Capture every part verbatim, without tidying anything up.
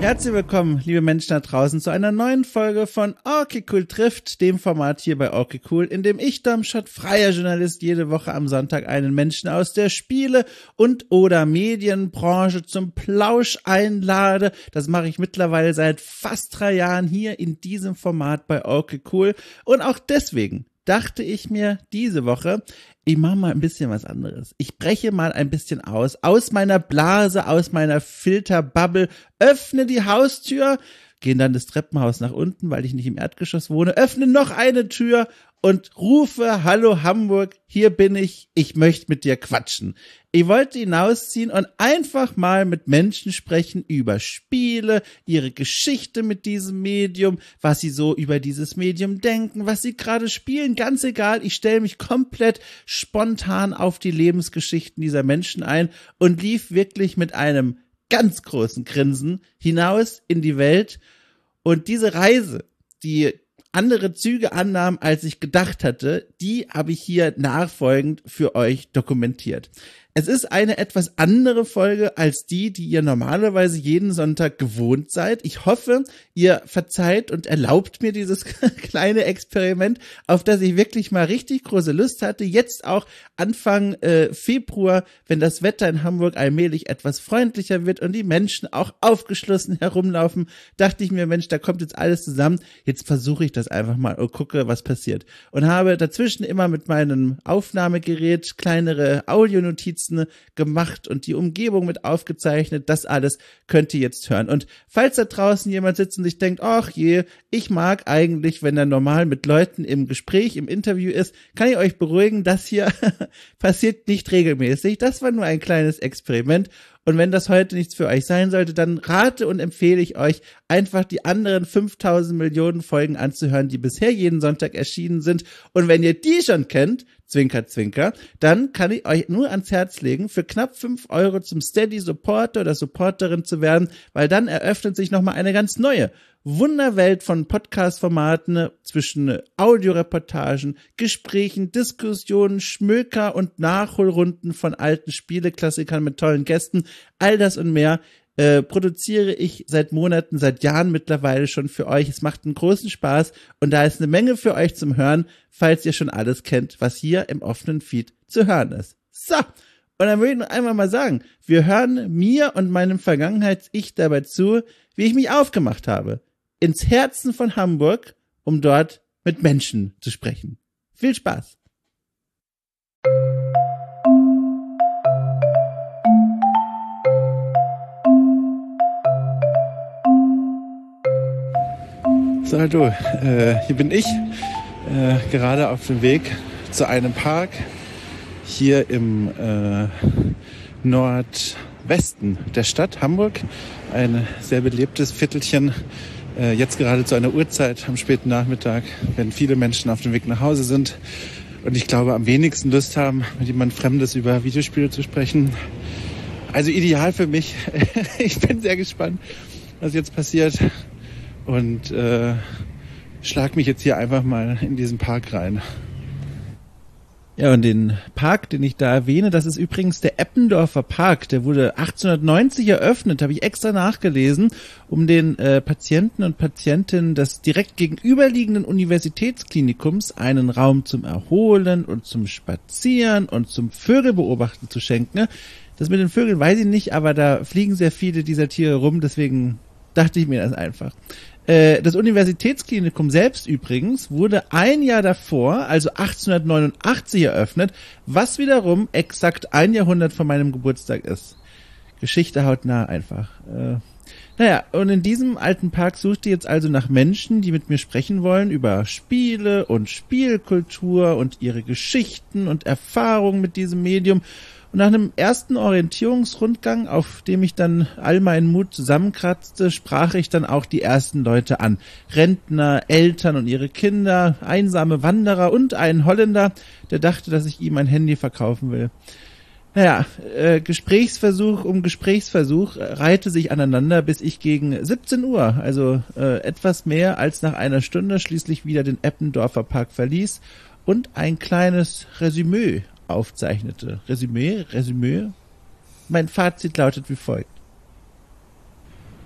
Herzlich willkommen, liebe Menschen da draußen, zu einer neuen Folge von Okay Cool trifft, dem Format hier bei Okay Cool, in dem ich, Domschott, freier Journalist, jede Woche am Sonntag einen Menschen aus der Spiele- und oder Medienbranche zum Plausch einlade. Das mache ich mittlerweile seit fast drei Jahren hier in diesem Format bei Okay Cool. Und auch deswegen dachte ich mir diese Woche, ich mache mal ein bisschen was anderes. Ich breche mal ein bisschen aus, aus meiner Blase, aus meiner Filterbubble, öffne die Haustür, gehe dann das Treppenhaus nach unten, weil ich nicht im Erdgeschoss wohne, öffne noch eine Tür und rufe, hallo Hamburg, hier bin ich, ich möchte mit dir quatschen. Ich wollte hinausziehen und einfach mal mit Menschen sprechen über Spiele, ihre Geschichte mit diesem Medium, was sie so über dieses Medium denken, was sie gerade spielen, ganz egal. Ich stelle mich komplett spontan auf die Lebensgeschichten dieser Menschen ein und lief wirklich mit einem ganz großen Grinsen hinaus in die Welt. Und diese Reise, die andere Züge annahm, als ich gedacht hatte, die habe ich hier nachfolgend für euch dokumentiert. Es ist eine etwas andere Folge als die, die ihr normalerweise jeden Sonntag gewohnt seid. Ich hoffe, ihr verzeiht und erlaubt mir dieses kleine Experiment, auf das ich wirklich mal richtig große Lust hatte. Jetzt auch Anfang äh, Februar, wenn das Wetter in Hamburg allmählich etwas freundlicher wird und die Menschen auch aufgeschlossen herumlaufen, dachte ich mir, Mensch, da kommt jetzt alles zusammen. Jetzt versuche ich das einfach mal und gucke, was passiert. Und habe dazwischen immer mit meinem Aufnahmegerät kleinere Audionotizen gemacht und die Umgebung mit aufgezeichnet. Das alles könnt ihr jetzt hören. Und falls da draußen jemand sitzt und sich denkt, ach je, ich mag eigentlich, wenn er normal mit Leuten im Gespräch, im Interview ist, kann ich euch beruhigen, das hier passiert nicht regelmäßig. Das war nur ein kleines Experiment. Und wenn das heute nichts für euch sein sollte, dann rate und empfehle ich euch, einfach die anderen fünftausend Millionen Folgen anzuhören, die bisher jeden Sonntag erschienen sind. Und wenn ihr die schon kennt, Zwinker, Zwinker, dann kann ich euch nur ans Herz legen, für knapp fünf Euro zum Steady-Supporter oder Supporterin zu werden, weil dann eröffnet sich nochmal eine ganz neue Wunderwelt von Podcast-Formaten zwischen Audioreportagen, Gesprächen, Diskussionen, Schmöker und Nachholrunden von alten Spieleklassikern mit tollen Gästen. All das und mehr äh, produziere ich seit Monaten, seit Jahren mittlerweile schon für euch. Es macht einen großen Spaß und da ist eine Menge für euch zum Hören, falls ihr schon alles kennt, was hier im offenen Feed zu hören ist. So, und dann würde ich noch einmal mal sagen, wir hören mir und meinem Vergangenheits-Ich dabei zu, wie ich mich aufgemacht habe ins Herzen von Hamburg, um dort mit Menschen zu sprechen. Viel Spaß! So, hallo, äh, hier bin ich, äh, gerade auf dem Weg zu einem Park hier im äh, Nordwesten der Stadt Hamburg. Ein sehr belebtes Viertelchen, äh, jetzt gerade zu einer Uhrzeit am späten Nachmittag, wenn viele Menschen auf dem Weg nach Hause sind und ich glaube am wenigsten Lust haben, mit jemand Fremdes über Videospiele zu sprechen. Also ideal für mich. Ich bin sehr gespannt, was jetzt passiert und äh, schlag mich jetzt hier einfach mal in diesen Park rein. Ja, und den Park, den ich da erwähne, das ist übrigens der Eppendorfer Park. Der wurde achtzehnhundertneunzig eröffnet, habe ich extra nachgelesen, um den äh, Patienten und Patientinnen des direkt gegenüberliegenden Universitätsklinikums einen Raum zum Erholen und zum Spazieren und zum Vögelbeobachten zu schenken. Das mit den Vögeln weiß ich nicht, aber da fliegen sehr viele dieser Tiere rum, deswegen dachte ich mir das einfach. Das Universitätsklinikum selbst übrigens wurde ein Jahr davor, also achtzehnhundertneunundachtzig, eröffnet, was wiederum exakt ein Jahrhundert von meinem Geburtstag ist. Geschichte hautnah einfach. Äh, naja, und in diesem alten Park suchte ich jetzt also nach Menschen, die mit mir sprechen wollen über Spiele und Spielkultur und ihre Geschichten und Erfahrungen mit diesem Medium. Und nach einem ersten Orientierungsrundgang, auf dem ich dann all meinen Mut zusammenkratzte, sprach ich dann auch die ersten Leute an. Rentner, Eltern und ihre Kinder, einsame Wanderer und einen Holländer, der dachte, dass ich ihm ein Handy verkaufen will. Naja, äh, Gesprächsversuch um Gesprächsversuch äh, reihte sich aneinander, bis ich gegen siebzehn Uhr, also äh, etwas mehr als nach einer Stunde, schließlich wieder den Eppendorfer Park verließ und ein kleines Resümee aufzeichnete. Resümee? Resümee? Mein Fazit lautet wie folgt.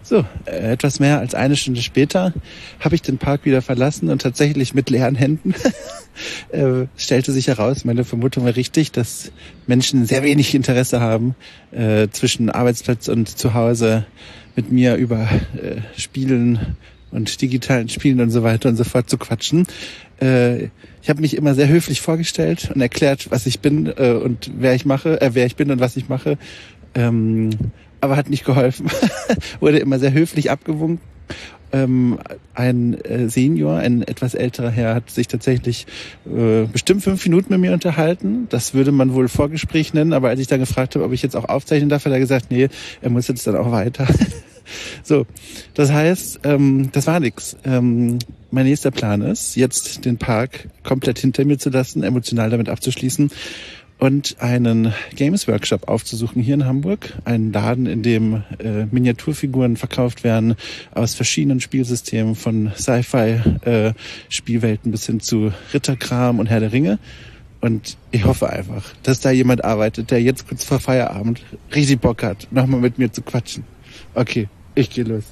So, äh, etwas mehr als eine Stunde später habe ich den Park wieder verlassen und tatsächlich mit leeren Händen äh, stellte sich heraus, meine Vermutung war richtig, dass Menschen sehr wenig Interesse haben, äh, zwischen Arbeitsplatz und Zuhause mit mir über äh, Spielen und digitalen Spielen und so weiter und so fort zu quatschen. Äh, ich habe mich immer sehr höflich vorgestellt und erklärt, was ich bin äh, und wer ich mache, äh, wer ich bin und was ich mache. Ähm, aber hat nicht geholfen. Wurde immer sehr höflich abgewunken. Ähm, ein äh, Senior, ein etwas älterer Herr, hat sich tatsächlich äh, bestimmt fünf Minuten mit mir unterhalten. Das würde man wohl Vorgespräch nennen, aber als ich dann gefragt habe, ob ich jetzt auch aufzeichnen darf, hat er gesagt, nee, er muss jetzt dann auch weiter. So, das heißt, ähm, das war nix. Ähm, mein nächster Plan ist, jetzt den Park komplett hinter mir zu lassen, emotional damit abzuschließen und einen Games Workshop aufzusuchen hier in Hamburg. Einen Laden, in dem äh, Miniaturfiguren verkauft werden aus verschiedenen Spielsystemen, von Sci-Fi-Spielwelten äh, bis hin zu Ritterkram und Herr der Ringe. Und ich hoffe einfach, dass da jemand arbeitet, der jetzt kurz vor Feierabend richtig Bock hat, nochmal mit mir zu quatschen. Okay, ich gehe los.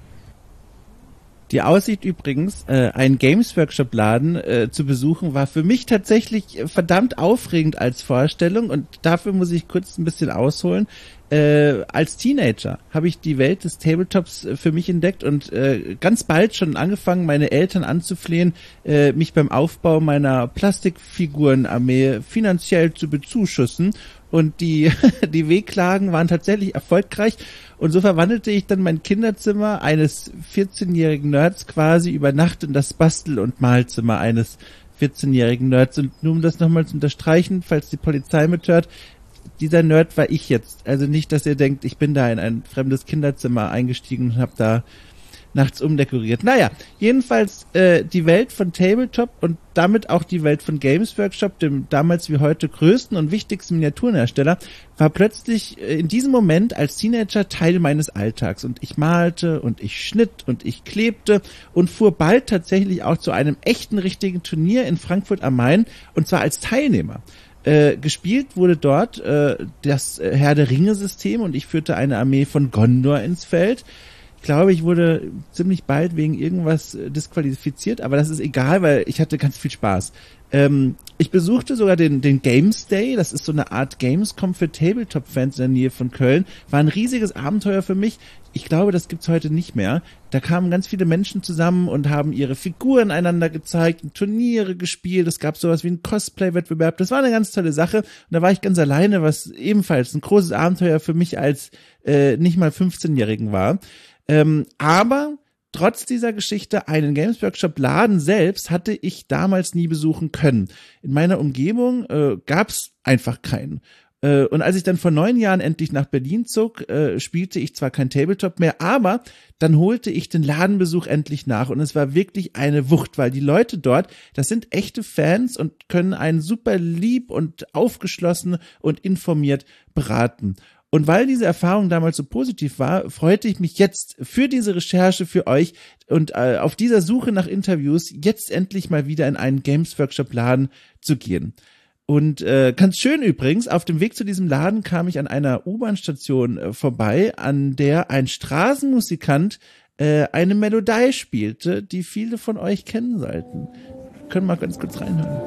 Die Aussicht übrigens, äh, einen Games Workshop Laden äh, zu besuchen, war für mich tatsächlich verdammt aufregend als Vorstellung und dafür muss ich kurz ein bisschen ausholen. Äh, als Teenager habe ich die Welt des Tabletops äh, für mich entdeckt und äh, ganz bald schon angefangen, meine Eltern anzuflehen, äh, mich beim Aufbau meiner Plastikfigurenarmee finanziell zu bezuschussen. Und die, die Wehklagen waren tatsächlich erfolgreich. Und so verwandelte ich dann mein Kinderzimmer eines vierzehnjährigen Nerds quasi über Nacht in das Bastel- und Malzimmer eines vierzehnjährigen Nerds. Und nur um das nochmal zu unterstreichen, falls die Polizei mithört, dieser Nerd war ich jetzt. Also nicht, dass ihr denkt, ich bin da in ein fremdes Kinderzimmer eingestiegen und habe da nachts umdekoriert. Naja, jedenfalls äh, die Welt von Tabletop und damit auch die Welt von Games Workshop, dem damals wie heute größten und wichtigsten Miniaturenhersteller, war plötzlich äh, in diesem Moment als Teenager Teil meines Alltags. Und ich malte und ich schnitt und ich klebte und fuhr bald tatsächlich auch zu einem echten, richtigen Turnier in Frankfurt am Main und zwar als Teilnehmer. Äh, gespielt wurde dort äh, das äh, Herr der Ringe-System und ich führte eine Armee von Gondor ins Feld. Ich glaube, ich wurde ziemlich bald wegen irgendwas disqualifiziert, aber das ist egal, weil ich hatte ganz viel Spaß. Ähm, ich besuchte sogar den, den Games Day, das ist so eine Art Gamescom für Tabletop-Fans in der Nähe von Köln. War ein riesiges Abenteuer für mich. Ich glaube, das gibt's heute nicht mehr. Da kamen ganz viele Menschen zusammen und haben ihre Figuren einander gezeigt und Turniere gespielt. Es gab sowas wie einen Cosplay-Wettbewerb. Das war eine ganz tolle Sache. Und da war ich ganz alleine, was ebenfalls ein großes Abenteuer für mich als äh, nicht mal fünfzehnjährigen war. Ähm, aber trotz dieser Geschichte, einen Games Workshop Laden selbst hatte ich damals nie besuchen können. In meiner Umgebung äh, gab's einfach keinen. Äh, und als ich dann vor neun Jahren endlich nach Berlin zog, äh, spielte ich zwar kein Tabletop mehr, aber dann holte ich den Ladenbesuch endlich nach und es war wirklich eine Wucht, weil die Leute dort, das sind echte Fans und können einen super lieb und aufgeschlossen und informiert beraten. Und weil diese Erfahrung damals so positiv war, freute ich mich jetzt für diese Recherche für euch und äh, auf dieser Suche nach Interviews jetzt endlich mal wieder in einen Games Workshop Laden zu gehen. Und äh, ganz schön übrigens, auf dem Weg zu diesem Laden kam ich an einer U-Bahn-Station äh, vorbei, an der ein Straßenmusikant äh, eine Melodie spielte, die viele von euch kennen sollten. Wir können mal ganz kurz reinhören.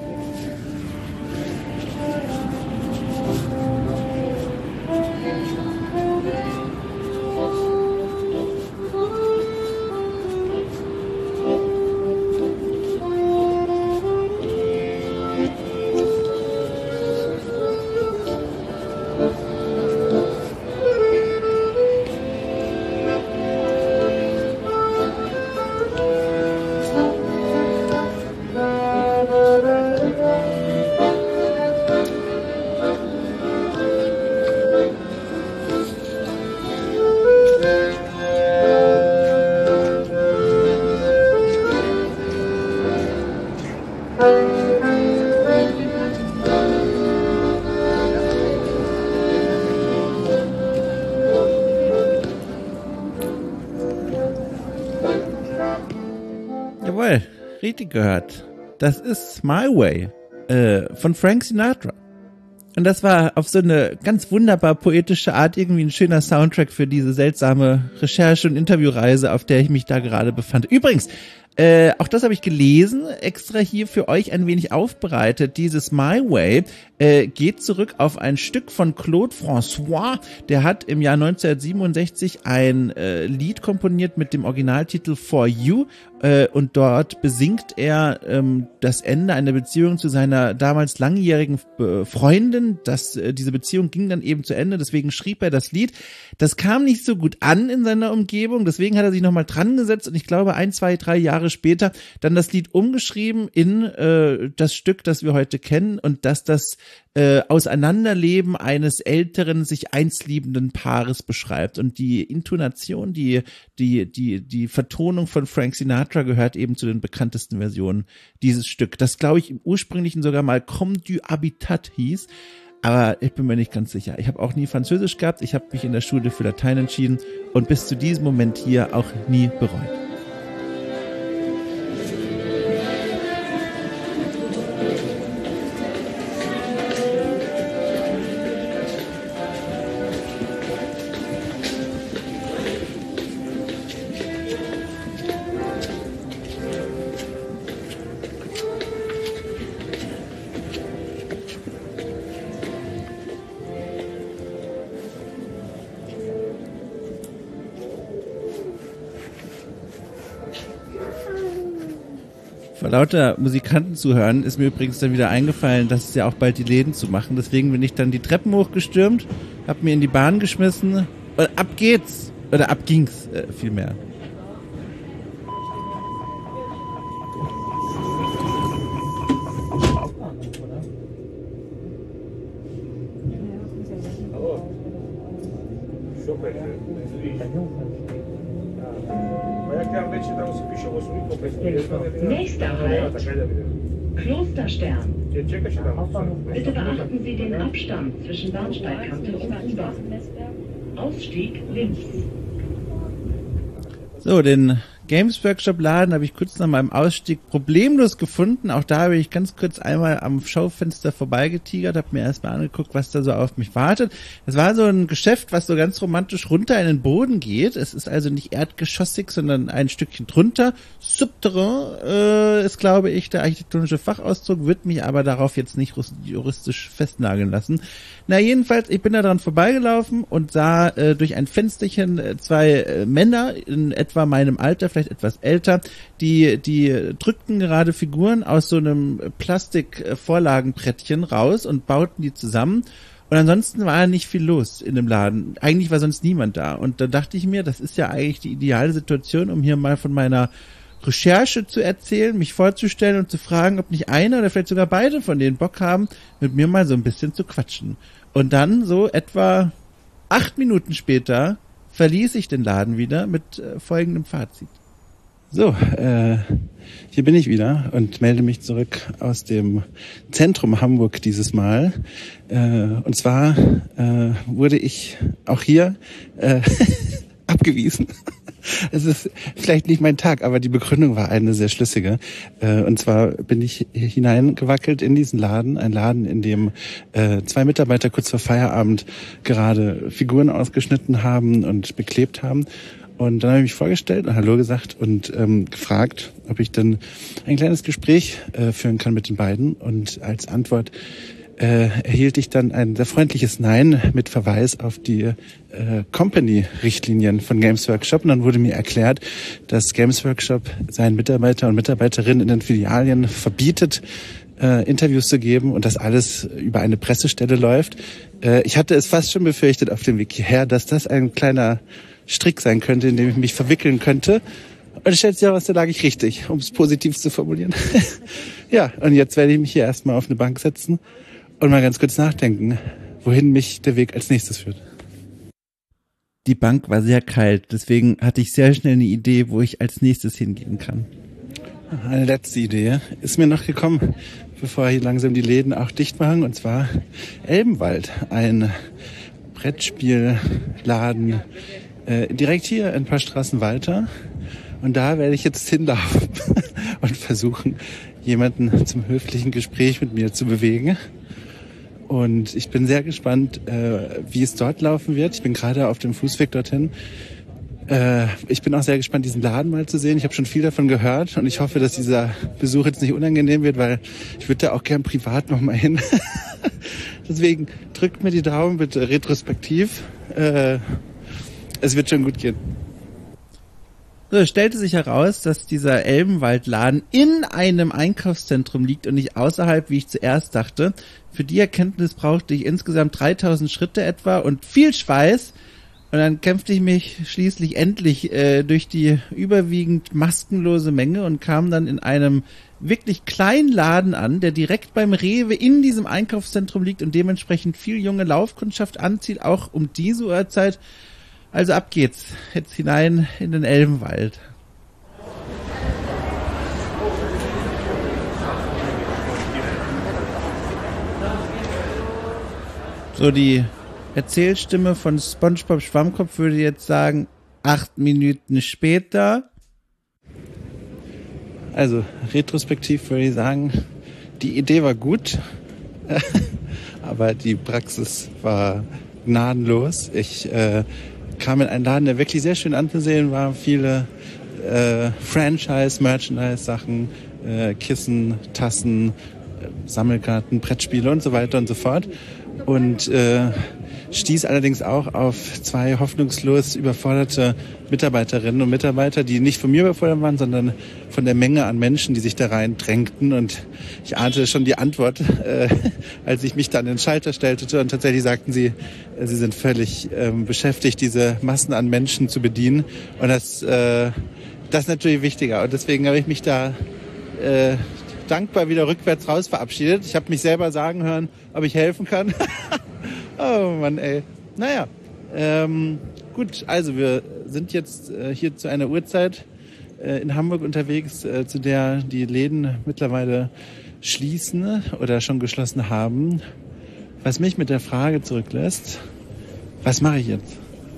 Jawohl, richtig gehört. Das ist My Way äh, von Frank Sinatra. Und das war auf so eine ganz wunderbar poetische Art irgendwie ein schöner Soundtrack für diese seltsame Recherche- und Interviewreise, auf der ich mich da gerade befand. Übrigens, Äh, auch das habe ich gelesen, extra hier für euch ein wenig aufbereitet. Dieses My Way äh, geht zurück auf ein Stück von Claude François. Der hat im Jahr neunzehnhundertsiebenundsechzig ein äh, Lied komponiert mit dem Originaltitel For You äh, und dort besingt er ähm, das Ende einer Beziehung zu seiner damals langjährigen äh, Freundin. Das, äh, diese Beziehung ging dann eben zu Ende, deswegen schrieb er das Lied. Das kam nicht so gut an in seiner Umgebung, deswegen hat er sich nochmal dran gesetzt und ich glaube ein, zwei, drei Jahre später dann das Lied umgeschrieben in äh, das Stück, das wir heute kennen und das das äh, Auseinanderleben eines älteren, sich einst liebenden Paares beschreibt. Und die Intonation, die die die die Vertonung von Frank Sinatra gehört eben zu den bekanntesten Versionen dieses Stück, das glaube ich im ursprünglichen sogar mal Comme du Habitat hieß. Aber ich bin mir nicht ganz sicher. Ich habe auch nie Französisch gehabt. Ich habe mich in der Schule für Latein entschieden und bis zu diesem Moment hier auch nie bereut. Vor lauter Musikanten zu hören, ist mir übrigens dann wieder eingefallen, dass es ja auch bald die Läden zu machen. Deswegen bin ich dann die Treppen hochgestürmt, hab mir in die Bahn geschmissen und ab geht's. Oder ab ging's äh, vielmehr. Nächster Halt, Klosterstern. Bitte beachten Sie den Abstand zwischen Bahnsteigkante und U-Bahn. Ausstieg links. So, den Games Workshop Laden habe ich kurz nach meinem Ausstieg problemlos gefunden. Auch da habe ich ganz kurz einmal am Schaufenster vorbeigetigert, habe mir erstmal angeguckt, was da so auf mich wartet. Es war so ein Geschäft, was so ganz romantisch runter in den Boden geht. Es ist also nicht erdgeschossig, sondern ein Stückchen drunter. Souterrain äh, ist, glaube ich, der architektonische Fachausdruck, wird mich aber darauf jetzt nicht juristisch festnageln lassen. Na jedenfalls, ich bin da dran vorbeigelaufen und sah äh, durch ein Fensterchen äh, zwei äh, Männer in etwa meinem Alter, vielleicht etwas älter, die die drückten gerade Figuren aus so einem Plastikvorlagenbrettchen raus und bauten die zusammen. Und ansonsten war nicht viel los in dem Laden. Eigentlich war sonst niemand da. Und da dachte ich mir, das ist ja eigentlich die ideale Situation, um hier mal von meiner Recherche zu erzählen, mich vorzustellen und zu fragen, ob nicht einer oder vielleicht sogar beide von denen Bock haben, mit mir mal so ein bisschen zu quatschen. Und dann so etwa acht Minuten später verließ ich den Laden wieder mit äh, folgendem Fazit. So, äh, hier bin ich wieder und melde mich zurück aus dem Zentrum Hamburg dieses Mal. Äh, und zwar äh, wurde ich auch hier äh, abgewiesen. Es ist vielleicht nicht mein Tag, aber die Begründung war eine sehr schlüssige. Äh, und zwar bin ich hineingewackelt in diesen Laden, ein Laden, in dem äh, zwei Mitarbeiter kurz vor Feierabend gerade Figuren ausgeschnitten haben und beklebt haben. Und dann habe ich mich vorgestellt und Hallo gesagt und ähm, gefragt, ob ich dann ein kleines Gespräch äh, führen kann mit den beiden. Und als Antwort äh, erhielt ich dann ein sehr freundliches Nein mit Verweis auf die äh, Company-Richtlinien von Games Workshop. Und dann wurde mir erklärt, dass Games Workshop seinen Mitarbeiter und Mitarbeiterinnen in den Filialien verbietet, äh, Interviews zu geben und dass alles über eine Pressestelle läuft. Äh, ich hatte es fast schon befürchtet auf dem Weg hierher, dass das ein kleiner Strick sein könnte, in dem ich mich verwickeln könnte. Und stellt sich heraus, da lag ich richtig, um es positiv zu formulieren. Ja, und jetzt werde ich mich hier erstmal auf eine Bank setzen und mal ganz kurz nachdenken, wohin mich der Weg als nächstes führt. Die Bank war sehr kalt, deswegen hatte ich sehr schnell eine Idee, wo ich als nächstes hingehen kann. Eine letzte Idee ist mir noch gekommen, bevor hier langsam die Läden auch dicht machen, und zwar Elbenwald, ein Brettspielladen, Äh, direkt hier ein paar Straßen weiter, und da werde ich jetzt hinlaufen und versuchen, jemanden zum höflichen Gespräch mit mir zu bewegen. Und ich bin sehr gespannt, äh, wie es dort laufen wird. Ich bin gerade auf dem Fußweg dorthin. Äh, ich bin auch sehr gespannt, diesen Laden mal zu sehen. Ich habe schon viel davon gehört und ich hoffe, dass dieser Besuch jetzt nicht unangenehm wird, weil ich würde da auch gern privat nochmal hin. Deswegen drückt mir die Daumen bitte retrospektiv. Äh, es wird schon gut gehen. So, es stellte sich heraus, dass dieser Elbenwaldladen in einem Einkaufszentrum liegt und nicht außerhalb, wie ich zuerst dachte. Für die Erkenntnis brauchte ich insgesamt dreitausend Schritte etwa und viel Schweiß. Und dann kämpfte ich mich schließlich endlich äh, durch die überwiegend maskenlose Menge und kam dann in einem wirklich kleinen Laden an, der direkt beim Rewe in diesem Einkaufszentrum liegt und dementsprechend viel junge Laufkundschaft anzieht, auch um diese Uhrzeit. Also ab geht's, jetzt hinein in den Elbenwald. So, die Erzählstimme von SpongeBob Schwammkopf würde jetzt sagen, acht Minuten später. Also, retrospektiv würde ich sagen, die Idee war gut, aber die Praxis war gnadenlos. Ich äh, kam in einen Laden, der wirklich sehr schön anzusehen war. Viele äh, Franchise, Merchandise-Sachen, äh, Kissen, Tassen, äh, Sammelkarten, Brettspiele und so weiter und so fort. Und äh, stieß allerdings auch auf zwei hoffnungslos überforderte Mitarbeiterinnen und Mitarbeiter, die nicht von mir überfordert waren, sondern von der Menge an Menschen, die sich da rein drängten. Und ich ahnte schon die Antwort, äh, als ich mich dann in den Schalter stellte. Und tatsächlich sagten sie, äh, sie sind völlig ähm, beschäftigt, diese Massen an Menschen zu bedienen. Und das, äh, das ist natürlich wichtiger. Und deswegen habe ich mich da äh, dankbar wieder rückwärts raus verabschiedet. Ich habe mich selber sagen hören, ob ich helfen kann. Oh Mann, ey. Naja, ähm, gut, also wir sind jetzt äh, hier zu einer Uhrzeit äh, in Hamburg unterwegs, äh, zu der die Läden mittlerweile schließen oder schon geschlossen haben. Was mich mit der Frage zurücklässt, was mache ich jetzt?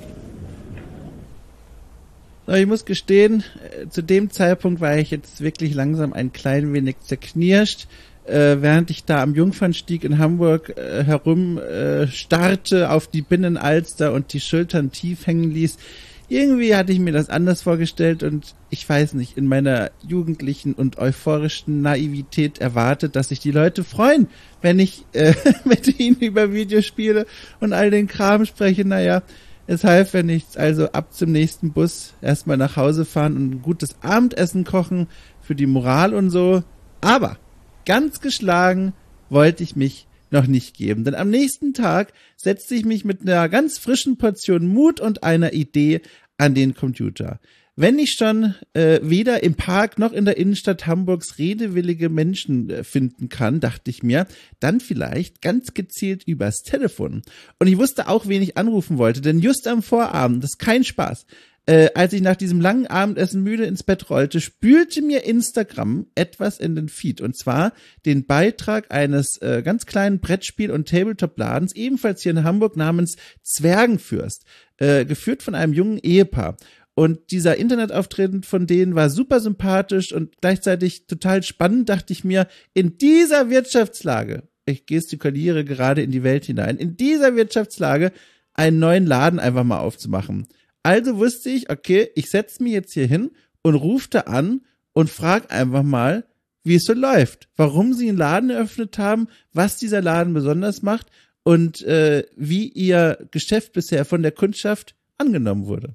Ich muss gestehen, zu dem Zeitpunkt war ich jetzt wirklich langsam ein klein wenig zerknirscht, äh, während ich da am Jungfernstieg in Hamburg äh, herum äh, starrte auf die Binnenalster und die Schultern tief hängen ließ. Irgendwie hatte ich mir das anders vorgestellt und ich weiß nicht, in meiner jugendlichen und euphorischen Naivität erwartet, dass sich die Leute freuen, wenn ich äh, mit ihnen über Videospiele und all den Kram spreche. Naja, es half ja nichts, also ab zum nächsten Bus, erstmal nach Hause fahren und ein gutes Abendessen kochen für die Moral und so. Aber ganz geschlagen wollte ich mich noch nicht geben, denn am nächsten Tag setzte ich mich mit einer ganz frischen Portion Mut und einer Idee an den Computer. Wenn ich schon äh, weder im Park noch in der Innenstadt Hamburgs redewillige Menschen äh, finden kann, dachte ich mir, dann vielleicht ganz gezielt übers Telefon. Und ich wusste auch, wen ich anrufen wollte, denn just am Vorabend, das ist kein Spaß, äh, als ich nach diesem langen Abendessen müde ins Bett rollte, spülte mir Instagram etwas in den Feed. Und zwar den Beitrag eines äh, ganz kleinen Brettspiel- und Tabletop-Ladens, ebenfalls hier in Hamburg, namens Zwergenfürst, äh, geführt von einem jungen Ehepaar. Und dieser Internetauftritt von denen war super sympathisch und gleichzeitig total spannend, dachte ich mir, in dieser Wirtschaftslage, ich gestikuliere gerade in die Welt hinein, in dieser Wirtschaftslage einen neuen Laden einfach mal aufzumachen. Also wusste ich, okay, ich setze mich jetzt hier hin und rufe da an und frage einfach mal, wie es so läuft, warum sie einen Laden eröffnet haben, was dieser Laden besonders macht und äh, wie ihr Geschäft bisher von der Kundschaft angenommen wurde.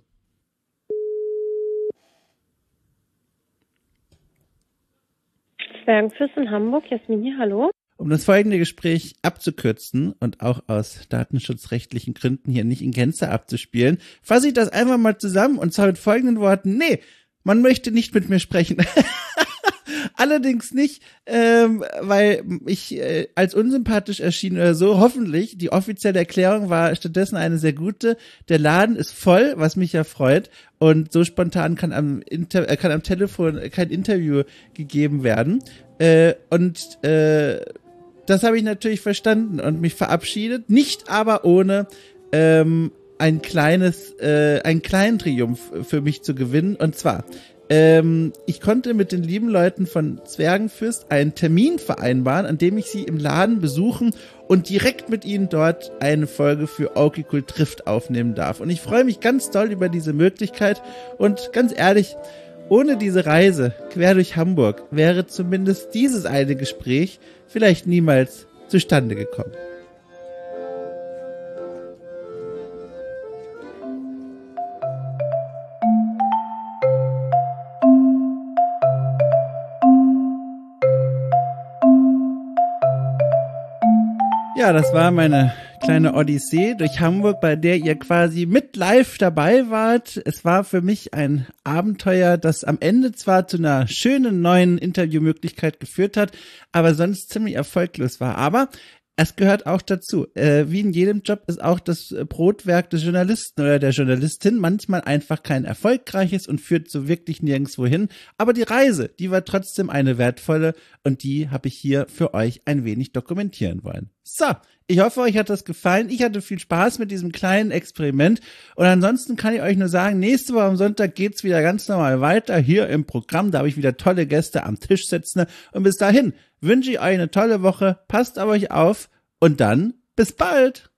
Zwergenfürst in Hamburg, Jasmin hier, hallo. Um das folgende Gespräch abzukürzen und auch aus datenschutzrechtlichen Gründen hier nicht in Gänze abzuspielen, fasse ich das einfach mal zusammen und zwar mit folgenden Worten. Nee, man möchte nicht mit mir sprechen. Allerdings nicht, ähm, weil ich äh, als unsympathisch erschien oder so. Hoffentlich, die offizielle Erklärung war stattdessen eine sehr gute. Der Laden ist voll, was mich ja freut. Und so spontan kann am, Inter- äh, kann am Telefon kein Interview gegeben werden. Äh, und äh, das habe ich natürlich verstanden und mich verabschiedet. Nicht aber ohne ähm, ein kleines, äh, einen kleinen Triumph für mich zu gewinnen. Und zwar Ähm, ich konnte mit den lieben Leuten von Zwergenfürst einen Termin vereinbaren, an dem ich sie im Laden besuchen und direkt mit Ihnen dort eine Folge für Okay Cool trifft aufnehmen darf. Und ich freue mich ganz doll über diese Möglichkeit und ganz ehrlich, ohne diese Reise quer durch Hamburg wäre zumindest dieses eine Gespräch vielleicht niemals zustande gekommen. Ja, das war meine kleine Odyssee durch Hamburg, bei der ihr quasi mit live dabei wart. Es war für mich ein Abenteuer, das am Ende zwar zu einer schönen neuen Interviewmöglichkeit geführt hat, aber sonst ziemlich erfolglos war. Aber es gehört auch dazu. Äh, wie in jedem Job ist auch das Brotwerk des Journalisten oder der Journalistin manchmal einfach kein erfolgreiches und führt so wirklich nirgendwo hin. Aber die Reise, die war trotzdem eine wertvolle und die habe ich hier für euch ein wenig dokumentieren wollen. So, ich hoffe, euch hat das gefallen. Ich hatte viel Spaß mit diesem kleinen Experiment und ansonsten kann ich euch nur sagen, nächste Woche am Sonntag geht's wieder ganz normal weiter hier im Programm. Da habe ich wieder tolle Gäste am Tisch sitzen und bis dahin wünsche ich euch eine tolle Woche, passt auf euch auf und dann bis bald.